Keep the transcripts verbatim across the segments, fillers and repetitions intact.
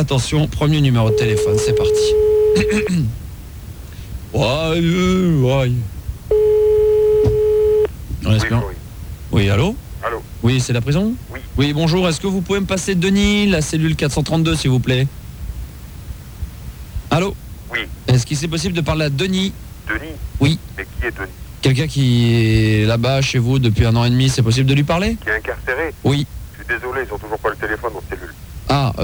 Attention, premier numéro de téléphone, c'est parti. Ouais, ouais. On espère. Oui, oui, allô? Allô? Oui, c'est la prison? Oui. Oui, bonjour, est-ce que vous pouvez me passer Denis, la cellule quatre cent trente-deux, s'il vous plaît? Allô? Oui. Est-ce qu'il c'est possible de parler à Denis? Denis? Oui. Mais qui est Denis? Quelqu'un qui est là-bas, chez vous, depuis un an et demi, c'est possible de lui parler? Qui est incarcéré? Oui. Je suis désolé, ils ont toujours pas le téléphone dans cellule. Ah,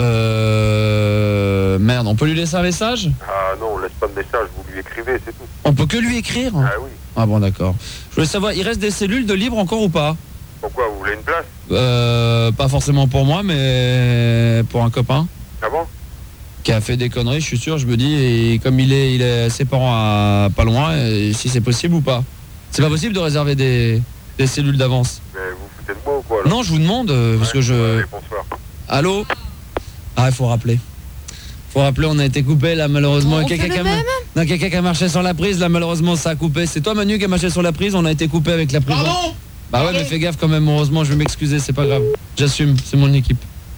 euh... Merde, on peut lui laisser un message? Ah non, on laisse pas de message, vous lui écrivez, c'est tout. On peut que lui écrire? Ah oui. Ah bon, d'accord. Je voulais savoir, il reste des cellules de libre encore ou pas? Pourquoi, vous voulez une place? Euh... Pas forcément pour moi, mais pour un copain. Ah bon? Qui a fait des conneries, je suis sûr, je me dis, et comme il est, il est ses parents à pas loin, et si c'est possible ou pas. C'est pas possible de réserver des, des cellules d'avance. Mais vous foutez de moi ou quoi là? Non, je vous demande, euh, parce Ouais, que je... allez, bonsoir. Allô? Ah, il faut rappeler. Faut rappeler, on a été coupé là, malheureusement. On Quelqu'un fait qui le a... même Non, quelqu'un qui a marché sur la prise, là, malheureusement, ça a coupé. C'est toi, Manu, qui a marché sur la prise, on a été coupé avec la prise. Pardon? Bah ouais, mais fais gaffe quand même, heureusement, je vais m'excuser, c'est pas grave. J'assume, c'est mon équipe.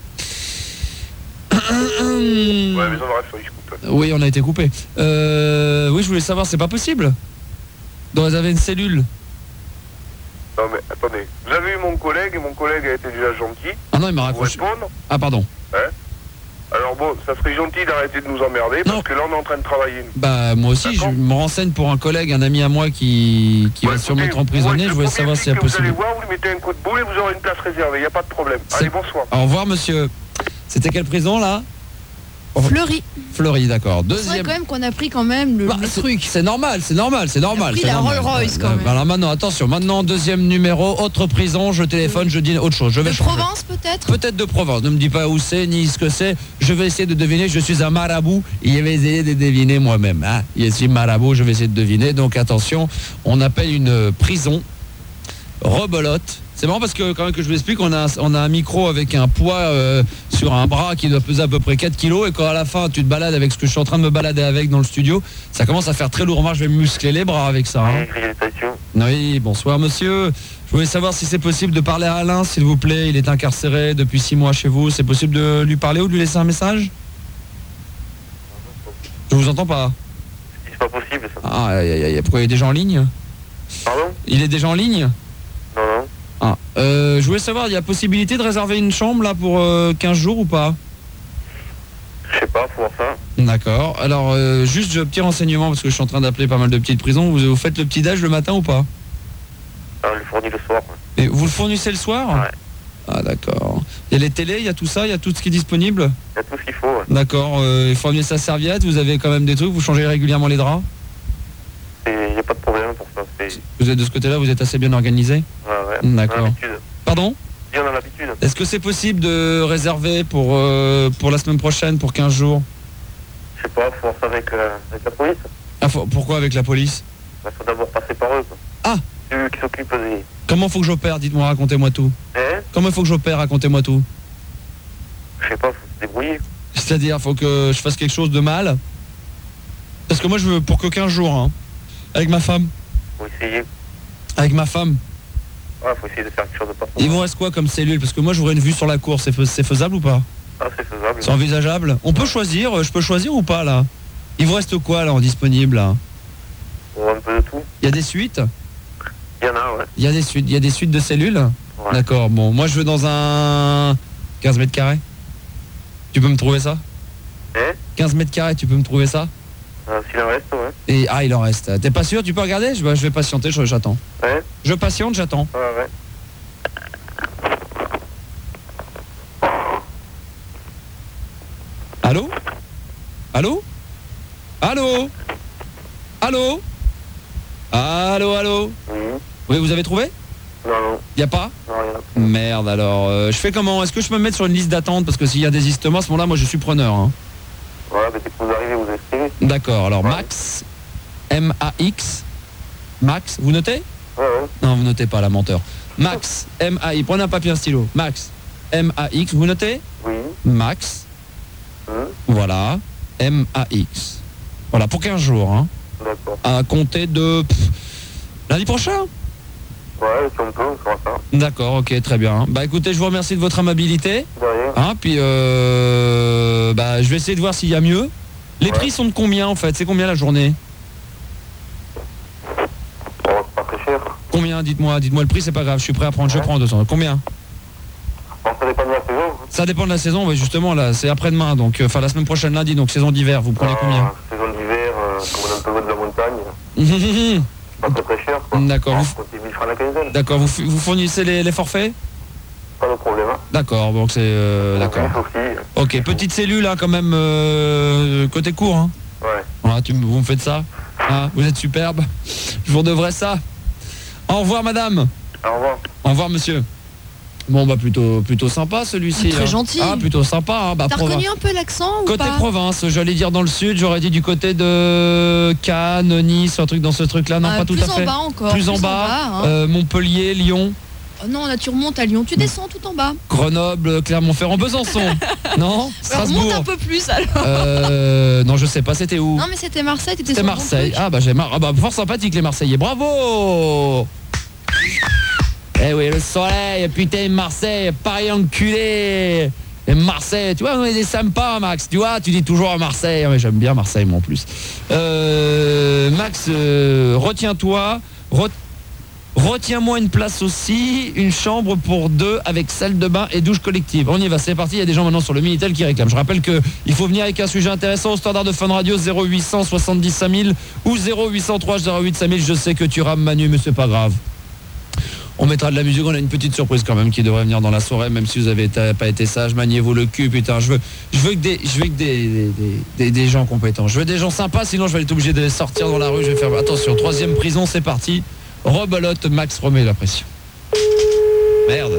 Ouais, maison de réflexion, je coupe. Oui, on a été coupé. Euh, oui, je voulais savoir, c'est pas possible de réserver une cellule. Non mais, attendez. Vous avez eu mon collègue, et mon collègue a été déjà gentil. Ah non, il m'a Vous raccroché. répondre? Ah, pardon. Hein? Alors bon, ça serait gentil d'arrêter de nous emmerder, parce Non. que là on est en train de travailler. Bah, moi aussi, je D'accord. me renseigne pour un collègue, un ami à moi qui, qui Ouais, va sûrement écoutez, être emprisonné. ouais, Je voulais le savoir premier si c'est flic que Vous allez possible. voir, vous lui mettez un coup de boule et vous aurez une place réservée, il n'y a pas de problème. C'est- Allez, bonsoir. Au revoir, monsieur. C'était quelle prison, là? Fleury. Fleury, d'accord. C'est vrai Deuxième... quand même qu'on a pris quand même le, Bah, le c'est- truc. C'est normal, c'est normal, c'est normal. pris c'est la normal. Rolls-Royce, quand Euh, même. Alors maintenant, attention, maintenant, deuxième numéro, autre prison, je téléphone, je dis autre chose. Je vais De changer. Provence peut-être? Peut-être de Provence, ne me dis pas où c'est, ni ce que c'est. Je vais essayer de deviner, je suis un marabout, et je vais essayer de deviner moi-même. Hein. Je suis marabout, je vais essayer de deviner. Donc attention, on appelle une prison rebelote. C'est marrant parce que quand même que je vous explique, on a, on a un micro avec un poids euh, sur un bras qui doit peser à peu près quatre kilos, et quand à la fin tu te balades avec ce que je suis en train de me balader avec dans le studio, ça commence à faire très lourd. Moi je vais me muscler les bras avec ça. Hein. Oui, bonsoir monsieur. Je voulais savoir si c'est possible de parler à Alain, s'il vous plaît. Il est incarcéré depuis six mois chez vous. C'est possible de lui parler ou de lui laisser un message? Je vous entends pas. C'est pas possible ça. Ah, aïe, aïe, aïe. Pourquoi il est déjà en ligne? Pardon? Il est déjà en ligne? Non, non. Ah, euh, je voulais savoir, il y a possibilité de réserver une chambre là pour euh, quinze jours ou pas? Je sais pas, faut voir ça. D'accord. Alors, euh, juste un petit renseignement, parce que je suis en train d'appeler pas mal de petites prisons. Vous, vous faites le petit-déj le matin ou pas? Ah, je le fournis le soir. Et vous le fournissez le soir? Ouais. Ah, d'accord. Il y a les télés, il y a tout ça, il y a tout ce qui est disponible? Il y a tout ce qu'il faut. Ouais. D'accord. Euh, il faut amener sa serviette, vous avez quand même des trucs, vous changez régulièrement les draps? Il n'y a pas de problème pour ça. C'est... Vous êtes de ce côté-là, vous êtes assez bien organisé? Ouais, ouais. D'accord. On a l'habitude. Pardon? Si, on a l'habitude. Est-ce que c'est possible de réserver pour, euh, pour la semaine prochaine, pour quinze jours? Je sais pas, faut voir ça avec, euh, avec la police. Ah, faut- pourquoi avec la police? Il faut d'abord passer par eux. Quoi. Ah! C'est eux qui s'occupent des... Comment faut que j'opère? Dites-moi, racontez-moi tout. Hein? Comment il faut que j'opère? Racontez-moi tout. Je sais pas, faut se débrouiller. C'est-à-dire, faut que je fasse quelque chose de mal? Parce que moi, je veux pour que quinze jours, hein. Avec ma femme. Faut essayer. Avec ma femme. Ah, faut essayer de faire quelque chose de pas Il vous reste quoi comme cellule? Parce que moi, j'aurais une vue sur la cour. C'est fais- c'est faisable ou pas? Ah, c'est faisable. C'est envisageable? On peut choisir? euh, Je peux choisir ou pas, là? Il vous reste quoi, là, en disponible, là? On voit un peu de tout. Il y a des suites? Il y en a, ouais. Il y a des suites, il y a des suites de cellules? Ouais. D'accord, bon, moi je veux dans un quinze mètres carrés. Tu peux me trouver ça? Hein? quinze mètres carrés, tu peux me trouver ça? Ah, s'il en reste, ouais. Et ah, il en reste. T'es pas sûr? Tu peux regarder? je, bah, je vais patienter, je- j'attends. Ouais? Je patiente, j'attends. Ouais, ouais. Allô? Allô? Allô? Allô? Allô, allô? Mhm. Oui, vous avez trouvé? Non, non. Y a pas? Non, il y en a pas. Merde, alors, euh, je fais comment? Est-ce que je peux me mettre sur une liste d'attente? Parce que s'il y a désistement, à ce moment-là, moi je suis preneur. Hein. Voilà, mais dès que vous arrivez, vous inscrivez. D'accord, alors Ouais. Max, M A X, Max, vous notez? Ouais, ouais. Non, vous notez pas, la menteur. Max, M A I, prenez un papier, un stylo. Max, M A X, vous notez? Oui. Max, Hum. voilà, M A X. Voilà, pour quinze jours, hein. D'accord. À compter de pff, lundi prochain. Ouais, si on peut, on fera ça. D'accord, ok, très bien. Bah écoutez, je vous remercie de votre amabilité. De rien. Hein, puis euh, bah je vais essayer de voir s'il y a mieux. Les Ouais. prix sont de combien en fait? C'est combien la journée? Bon, c'est pas très cher. Combien? Dites-moi, dites-moi le prix, c'est pas grave, je suis prêt à prendre, je Ouais. prends deux cents. Combien? Bon, ça dépend de la saison. Ça dépend de la saison, ouais, justement là, c'est après-demain, donc euh, enfin la semaine prochaine lundi, donc saison d'hiver, vous prenez combien? Euh, saison d'hiver, euh, comme on a un peu loin de la montagne, pas très très cher, quoi. D'accord. On compte mille francs la quinzaine. D'accord, vous, f- vous fournissez les, les forfaits? Pas de problème. Hein. D'accord, donc c'est... euh, d'accord. Oui, aussi. Ok, petite cellule hein, quand même, euh, côté court. Hein. Ouais. Voilà, tu, me- vous me faites ça hein, vous êtes superbe. Je vous redevrais ça. Au revoir madame. Au revoir. Au revoir monsieur. Bon bah plutôt plutôt sympa celui-ci. Très hein. gentil. Ah plutôt sympa. Hein. Bah, T'as provi- reconnu un peu l'accent ou Côté pas? province, j'allais dire dans le sud, j'aurais dit du côté de Cannes, Nice, un truc dans ce truc-là. Non, Ah, pas tout plus à fait. en bas encore. Plus en bas, hein. euh, Montpellier, Lyon, Oh non, là tu remontes à Lyon, tu descends tout en bas. Grenoble, Clermont-Ferrand, Besançon. Non, Ouais, Strasbourg. remonte un peu plus alors. Euh, non, je sais pas, c'était où? Non mais c'était Marseille, t'étais C'était sur le bon Marseille. truc. Ah bah j'ai mar... ah bah fort sympathique les Marseillais. Bravo. Eh oui, le soleil, putain Marseille, Paris enculé. Et Marseille, tu vois, on est des sympas Max, tu vois, tu dis toujours à Marseille. Mais j'aime bien Marseille moi en plus. Euh, Max, euh, retiens-toi, re- retiens-moi une place aussi, une chambre pour deux avec salle de bain et douche collective. On y va, c'est parti, il y a des gens maintenant sur le Minitel qui réclament. Je rappelle que il faut venir avec un sujet intéressant au standard de Fun Radio zéro huit cent soixante-dix cinq mille ou zéro huit cent trois zéro huit cinq mille. Je sais que tu rames Manu, mais c'est pas grave. On mettra de la musique, on a une petite surprise quand même qui devrait venir dans la soirée, même si vous avez été- pas été sage, maniez-vous le cul, putain, je veux, je veux que des, je veux que des, des, des, des gens compétents, je veux des gens sympas, sinon je vais être obligé de sortir dans la rue, je vais faire, attention, troisième prison, c'est parti, rebelote, Max remet la pression. Merde.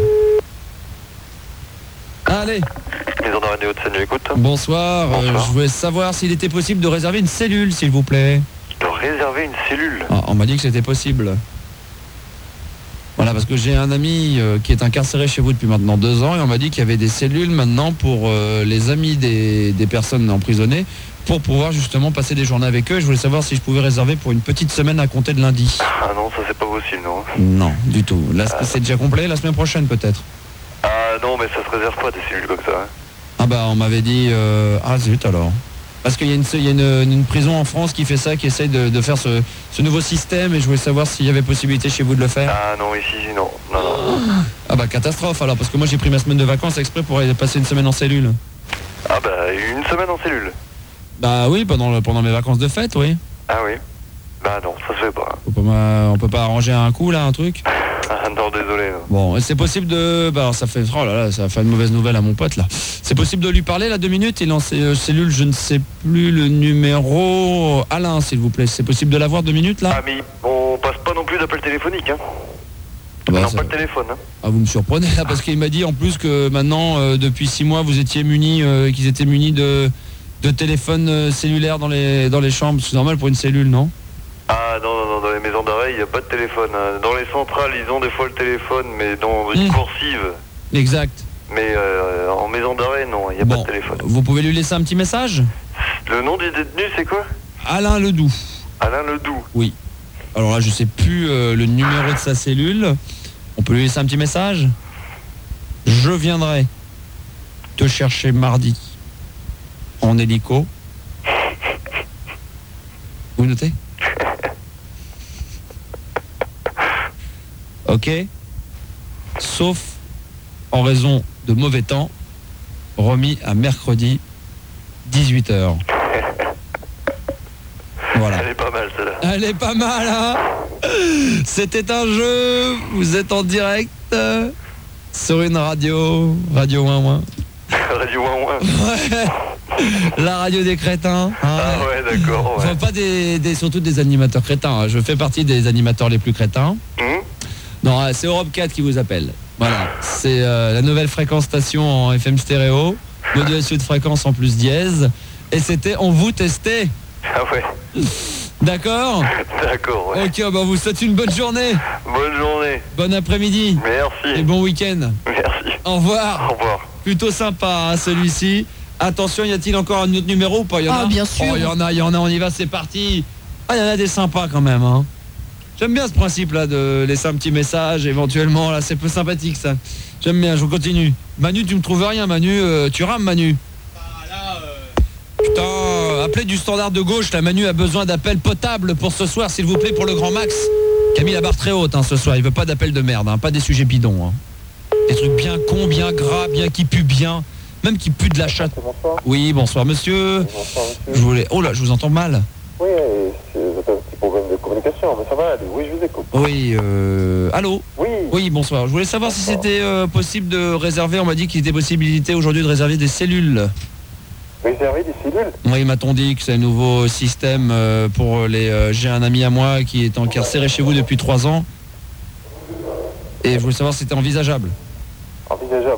Allez, Maison de radio de Seine, j'écoute. bonsoir, euh, Bonsoir. je voulais savoir s'il était possible de réserver une cellule, s'il vous plaît. De réserver une cellule. Ah, on m'a dit que c'était possible. Voilà, parce que j'ai un ami euh, qui est incarcéré chez vous depuis maintenant deux ans et on m'a dit qu'il y avait des cellules maintenant pour euh, les amis des, des personnes emprisonnées pour pouvoir justement passer des journées avec eux. Je voulais savoir si je pouvais réserver pour une petite semaine à compter de lundi. Ah non, ça c'est pas possible, non. Non, du tout. Là, c'est déjà complet, la semaine prochaine peut-être. Ah non, mais ça se réserve pas des cellules comme ça. Hein. Ah bah on m'avait dit... euh, Ah zut alors. Parce qu'il y a, une, il y a une, une prison en France qui fait ça, qui essaye de, de faire ce, ce nouveau système et je voulais savoir s'il y avait possibilité chez vous de le faire. Ah non, ici, non. Non, non. Ah bah catastrophe alors, parce que moi j'ai pris ma semaine de vacances exprès pour aller passer une semaine en cellule. Ah bah, une semaine en cellule. Bah oui, pendant, le- pendant mes vacances de fête, oui. Ah oui. Bah non, ça se fait pas. Faut pas m'a- on peut pas arranger un coup là, un truc. Ah non, désolé. non. Bon, c'est possible de... Bah alors, ça fait... Oh là là, ça fait une mauvaise nouvelle à mon pote là. C'est possible de lui parler là deux minutes, il est en c- euh, cellule, je ne sais plus le numéro. Alain, s'il vous plaît, c'est possible de l'avoir deux minutes là? Ah mais on passe pas non plus d'appel téléphonique, hein. Ah bah, non, ça- pas le téléphone, hein. Ah, vous me surprenez là, parce qu'il m'a dit en plus que maintenant, euh, depuis six mois, vous étiez munis, euh, qu'ils étaient munis de, de téléphones euh, cellulaires dans les, dans les chambres. C'est normal pour une cellule, non? Ah non, non, non, dans les maisons d'arrêt, il n'y a pas de téléphone. hein. Dans les centrales, ils ont des fois le téléphone, mais dans une Mmh. coursive. Exact. Mais euh, en maison d'arrêt, non, il n'y a Bon, pas de téléphone. vous pouvez lui laisser un petit message? Le nom du détenu, c'est quoi? Alain Ledoux. Alain Ledoux. Oui. Alors là, je sais plus euh, le numéro de sa cellule. On peut lui laisser un petit message? Je viendrai te chercher mardi en hélico. Vous notez? Ok. Sauf en raison de mauvais temps, remis à mercredi dix-huit heures. Voilà. Elle est pas mal, celle-là. Elle est pas mal, hein? C'était un jeu, vous êtes en direct euh, sur une radio, Radio Ouin Ouin. Radio Ouin Ouin. Ouais. La radio des crétins. hein. Ah ouais, d'accord, ouais. Enfin, pas des, des- surtout des animateurs crétins. hein. Je fais partie des animateurs les plus crétins. Hum Non, euh, c'est Europe quatre qui vous appelle. Voilà. C'est euh, la nouvelle fréquence station en F M stéréo, modulation de fréquence en plus dièse. Et c'était on vous testait. Ah ouais, D'accord? d'accord, ouais. Ok, bah vous souhaite une bonne journée. Bonne journée. Bon après-midi. Merci. Et bon week-end. Merci. Au revoir. Au revoir. Plutôt sympa hein, celui-ci. Attention, y a-t-il encore un autre numéro ou pas? Il y en Ah, a. bien sûr. Oh, il y en a, il y en a, on y va, c'est parti. Ah, il y en a des sympas quand même. Hein. J'aime bien ce principe-là de laisser un petit message, éventuellement, là, c'est peu sympathique, ça. J'aime bien, je continue. Manu, tu me trouves rien, Manu, euh, tu rames, Manu. Putain, appelez du standard de gauche, la Manu a besoin d'appels potables pour ce soir, s'il vous plaît, pour le grand max. Camille la barre très haute, hein, ce soir, il veut pas d'appels de merde, hein, pas des sujets bidons. Hein. Des trucs bien cons, bien gras, bien qui puent bien, même qui puent de la chatte. Bonsoir. Oui, bonsoir, monsieur. Bonsoir, monsieur. Je voulais... Oh là, je vous entends mal. Oui, c'est un petit problème de communication, mais ça va aller. Oui, je vous écoute. Oui, euh... Allô? Oui. Oui, bonsoir. Je voulais savoir si c'était euh, possible de réserver, on m'a dit qu'il était possibilité aujourd'hui de réserver des cellules. Réserver des cellules? Oui, m'a-t-on dit que c'est un nouveau système euh, pour les... Euh, j'ai un ami à moi qui est incarcéré chez vous depuis trois ans. Et je voulais savoir si c'était envisageable. Envisageable.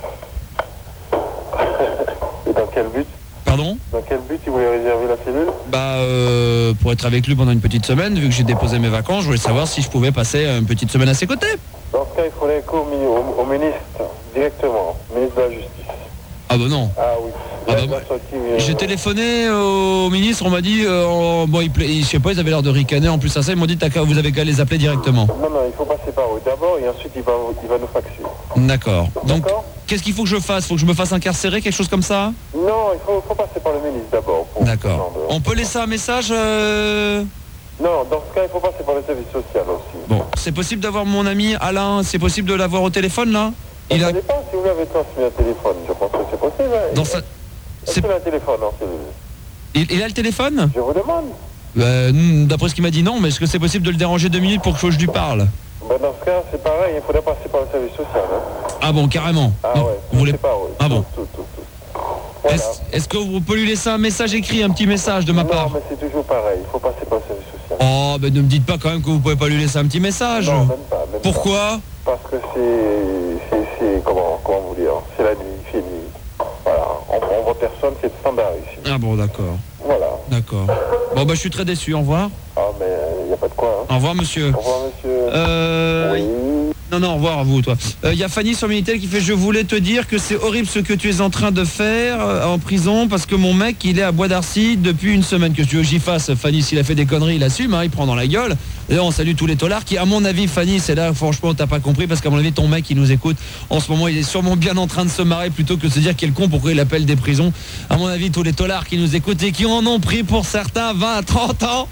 Et dans quel but? Pardon? Dans quel but il voulait réserver la cellule? Bah, euh, pour être avec lui pendant une petite semaine, vu que j'ai déposé mes vacances, je voulais savoir si je pouvais passer une petite semaine à ses côtés. Dans ce cas, il faudrait qu'au au, au ministre, directement, ministre de la Justice. Ah bah non. Ah oui. Ah bah, moi, j'ai téléphoné au ministre, on m'a dit, euh, en- bon, il pla- je sais pas, ils avaient l'air de ricaner en plus à ça, ils m'ont dit, t'as qu'à- vous avez qu'à les appeler directement. Non, non, il faut passer par eux d'abord et ensuite il va, il va nous faxer. D'accord. Donc, D'accord. qu'est-ce qu'il faut que je fasse? Faut que je me fasse incarcérer, quelque chose comme ça? Non, il faut, faut passer par le ministre d'abord. pour- D'accord. non, On peut laisser un message euh, Non, dans ce cas, il faut passer par le service social aussi. Bon, c'est possible d'avoir mon ami Alain, c'est possible de l'avoir au téléphone là? Il Ça a... dépend si vous lui avez transmis un téléphone. Je pense que c'est possible. Hein. Dans sa... Est-ce c'est- qu'il a un téléphone en cellule? il, il a le téléphone? Je vous demande. Euh, hmm, D'après ce qu'il m'a dit, non, mais est-ce que c'est possible de le déranger deux minutes pour que je lui parle? Ben, dans ce cas, c'est pareil, il faudrait passer par le service social. Hein. Ah bon, carrément. Ah Non, ouais, vous voulez... c'est pas eux. Ah bon. Tout, tout, tout, tout. Voilà. Est-ce est-ce que vous pouvez lui laisser un message écrit, un petit message de ma Non, part? mais c'est toujours pareil, il faut passer par le service social. Oh, ben ne me dites pas quand même que vous pouvez pas lui laisser un petit message. Non, même pas. Même Pourquoi? pas. Parce que c'est, c'est, c'est, comment, comment vous dire, c'est la nuit, c'est nuit. Voilà, on prend votre personne, c'est le standard ici. Ah bon, d'accord. Voilà. D'accord. Bon, bah je suis très déçu, au revoir. Ah, mais il n'y a pas de quoi. Hein. Au revoir, monsieur. Au revoir, monsieur. Euh... Oui. Non, non, au revoir à vous, toi. Il y a Fanny sur Minitel qui fait « Je voulais te dire que c'est horrible ce que tu es en train de faire euh, en prison parce que mon mec, il est à Bois d'Arcy depuis une semaine. Que tu veux que j'y fasse, Fanny, s'il a fait des conneries, il assume, hein, il prend dans la gueule. D'ailleurs, on salue tous les tolards qui, à mon avis, Fanny, c'est là, franchement, t'as pas compris parce qu'à mon avis, ton mec, il nous écoute. En ce moment, il est sûrement bien en train de se marrer plutôt que de se dire quel con, pourquoi il appelle des prisons. À mon avis, tous les tolards qui nous écoutent et qui en ont pris pour certains vingt, trente ans.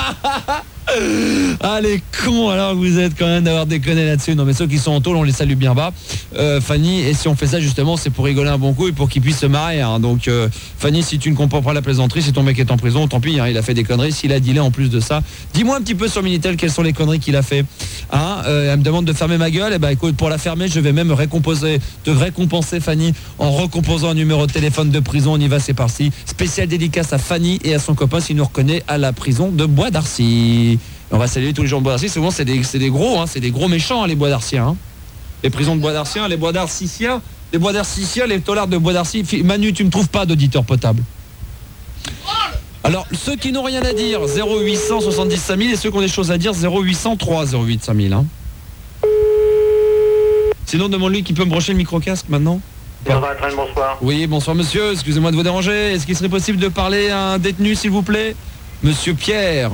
Ah les cons alors que vous êtes quand même d'avoir déconné là-dessus. Non mais ceux qui sont en tôle on les salue bien bas, euh, Fanny, et si on fait ça justement c'est pour rigoler un bon coup et pour qu'ils puissent se marrer hein. Donc euh, Fanny, si tu ne comprends pas la plaisanterie, si ton mec est en prison, tant pis hein, il a fait des conneries, s'il a dealé en plus de ça, dis-moi un petit peu sur Minitel quelles sont les conneries qu'il a fait hein. euh, Elle me demande de fermer ma gueule, et bah écoute, pour la fermer je vais même récomposer, te récompenser Fanny en recomposant un numéro de téléphone de prison. On y va, c'est parti. Spécial dédicace à Fanny et à son copain s'il nous reconnaît à la prison de Bois d'Arcy. On va saluer tous les gens de Bois d'Arcy. Souvent c'est des, c'est des gros, hein, c'est des gros méchants hein, les Bois d'Arciens. Hein. Les prisons de Bois d'Arciens, les Bois d'Arciciens, les Bois d'Arciciens, les tolards de Bois d'Arcy. Manu, tu me trouves pas d'auditeur potable. Alors ceux qui n'ont rien à dire, zéro huit cent soixante-dix cinq mille, et ceux qui ont des choses à dire, zéro huit cent trois zéro huit cinq mille. Hein. Sinon demande-lui qui peut me brancher le micro-casque maintenant. Bonsoir. Oui, bonsoir monsieur, excusez-moi de vous déranger. Est-ce qu'il serait possible de parler à un détenu s'il vous plaît? Monsieur Pierre.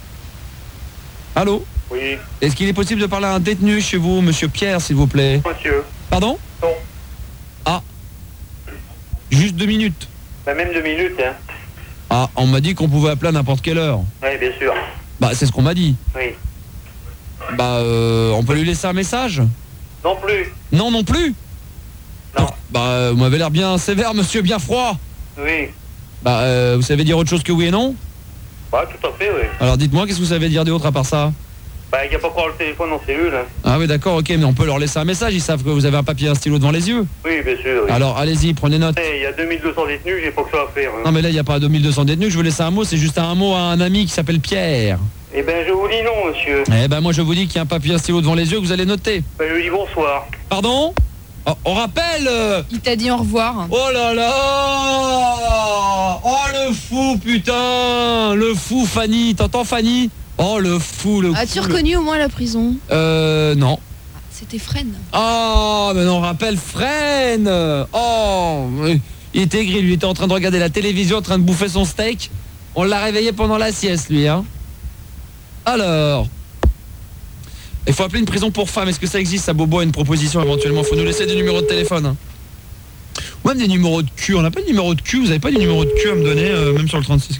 Allô? Oui, Est-ce qu'il est possible de parler à un détenu chez vous, monsieur Pierre, s'il vous plaît? monsieur. Pardon? Non. Ah. Juste deux minutes. Bah, même deux minutes, hein. Ah, on m'a dit qu'on pouvait appeler à n'importe quelle heure. Oui, bien sûr. Bah, c'est ce qu'on m'a dit. Oui. Bah, euh, on peut lui laisser un message? Non plus. Non, non plus? Non. Bah, vous m'avez l'air bien sévère, monsieur, bien froid. Oui. Bah, euh, vous savez dire autre chose que oui et non? Bah, tout à fait, oui. Alors dites-moi, qu'est-ce que vous savez dire d'autre à part ça? Bah, il n'y a pas encore le téléphone en cellule, hein. Ah oui, d'accord, ok, mais on peut leur laisser un message, ils savent que vous avez un papier et un stylo devant les yeux. Oui, bien sûr, oui. Alors allez-y, prenez note. Eh, il y a deux mille deux cents détenus, j'ai pas que ça à faire, hein. Non mais là, il n'y a pas deux mille deux cents détenus, je veux laisser un mot, c'est juste un mot à un ami qui s'appelle Pierre. Eh ben, je vous dis non, monsieur. Eh ben moi je vous dis qu'il y a un papier et un stylo devant les yeux que vous allez noter. Ben, je lui dis bonsoir. Pardon? Oh, on rappelle euh, Il t'a dit au revoir. Oh là là! Oh le fou, putain! Le fou, Fanny, t'entends Fanny? Oh le fou, le As-tu fou, le- reconnu au moins la prison? Euh, non. C'était Fresne. Oh, mais non, on rappelle Fresne. Oh, il était aigri, lui, il était en train de regarder la télévision, en train de bouffer son steak. On l'a réveillé pendant la sieste, lui, hein. Alors, Il faut appeler une prison pour femmes. Est-ce que ça existe, ça, Bobo, une proposition éventuellement? Faut nous laisser des numéros de téléphone. Hein. Ou même des numéros de cul. On n'a pas de numéro de cul. Vous avez pas des numéros de cul à me donner, euh, même sur le trente-six?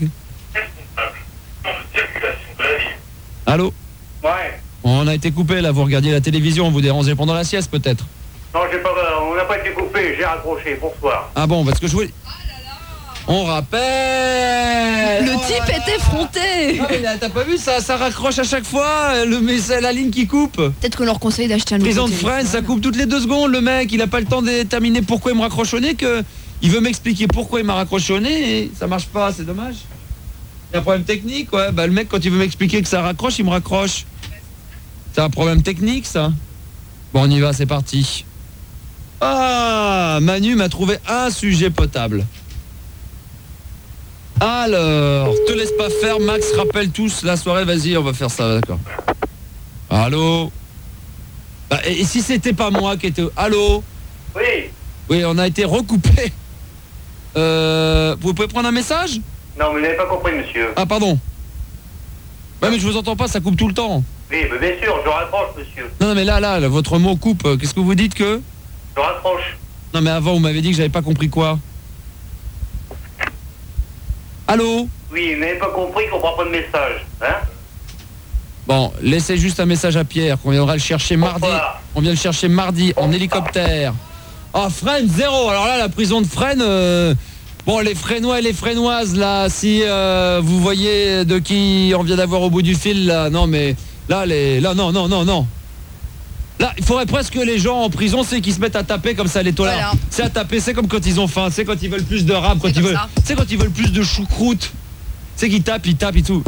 Allô? Ouais. On a été coupé là, vous regardiez la télévision, vous dérangez pendant la sieste peut-être? Non, j'ai pas, on n'a pas été coupé, j'ai raccroché, bonsoir. Ah bon, parce que je voulais... On rappelle. Le oh type là est là. effronté. Ah, mais là, t'as pas vu ça, ça raccroche à chaque fois, le, mais c'est la ligne qui coupe. Peut-être qu'on leur conseille d'acheter un nouveau Prison de téléphone. freine, ça coupe toutes les deux secondes, le mec, il a pas le temps de déterminer pourquoi il me raccroche au nez, que il veut m'expliquer pourquoi il m'a raccroché au nez et ça marche pas, c'est dommage. Il y a un problème technique, ouais, bah le mec quand il veut m'expliquer que ça raccroche, il me raccroche. C'est un problème technique ça. Bon, on y va, c'est parti. Ah, Manu m'a trouvé un sujet potable. Alors, te laisse pas faire, Max, rappelle tous la soirée, vas-y, on va faire ça, d'accord. Allô? Bah, et, et si c'était pas moi qui était... Allô? Oui. Oui, on a été recoupé. Euh, vous pouvez prendre un message? Non, vous n'avez pas compris, monsieur. Ah, pardon. Ouais, mais je vous entends pas, ça coupe tout le temps. Oui, mais bien sûr, je raccroche, monsieur. Non, non, mais là, là, là, votre mot coupe. Qu'est-ce que vous dites que? Je raccroche. Non, mais avant, vous m'avez dit que j'avais pas compris quoi? Allô? Oui, vous n'avez pas compris qu'on prend pas de message, hein? Bon, laissez juste un message à Pierre, qu'on viendra le chercher mardi. Bonsoir. On vient le chercher mardi en hélicoptère. Ah, Fresnes, zéro. Alors là, la prison de Fresnes... euh, Bon, les Fresnois et les Fresnoises, là, si euh, vous voyez de qui on vient d'avoir au bout du fil, là, non, mais... Là, les... Là, non, non, non, non. Là, il faudrait presque que les gens en prison, c'est qu'ils se mettent à taper comme ça, les tolards. Voilà. C'est à taper, c'est comme quand ils ont faim, c'est quand ils veulent plus de rap, quand C'est ils comme veulent... ça. C'est quand ils veulent plus de choucroute. C'est qu'ils tapent, ils tapent et tout.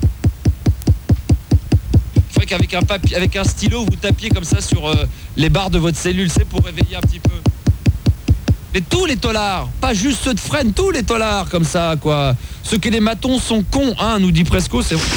Il faudrait qu'avec un papier, avec un stylo, vous tapiez comme ça sur euh, les barres de votre cellule, c'est pour réveiller un petit peu. Mais tous les tolards, pas juste ceux de Fresnes, tous les tolards comme ça, quoi. Ceux qui les matons sont cons, hein, nous dit Presco, c'est...